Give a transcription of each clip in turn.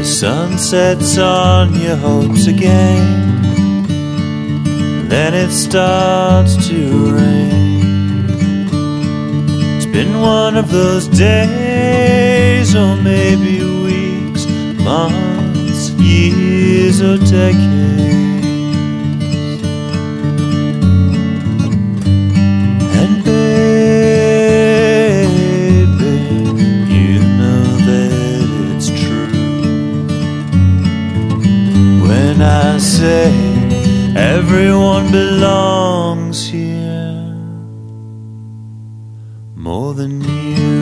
The sun sets on your hopes again, then it starts to rain. It's been one of those days, or maybe weeks, months, years, or decades. And baby, you know that it's true when I say everyone belongs here more than you.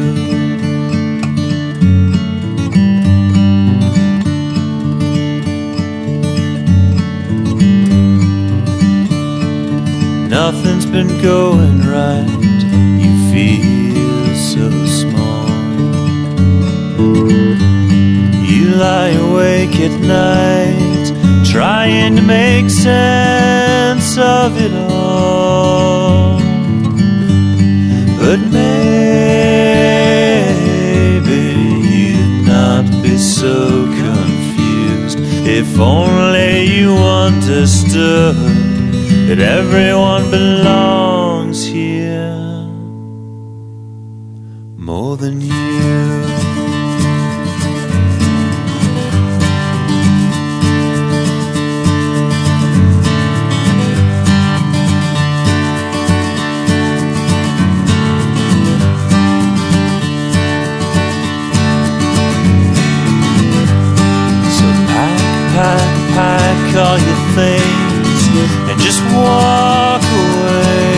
Nothing's been going right, you feel so small. You lie awake at night, trying to make sense of it all. But maybe you'd not be so confused if only you understood that everyone belongs here more than you. Pack all your things and just walk away.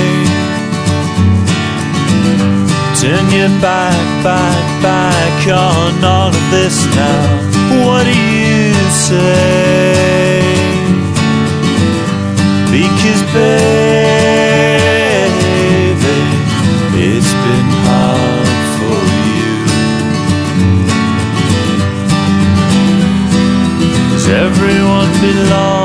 Turn your back on all of this now. What do you say? Because baby, it's been hard for you. 'Cause everyone belongs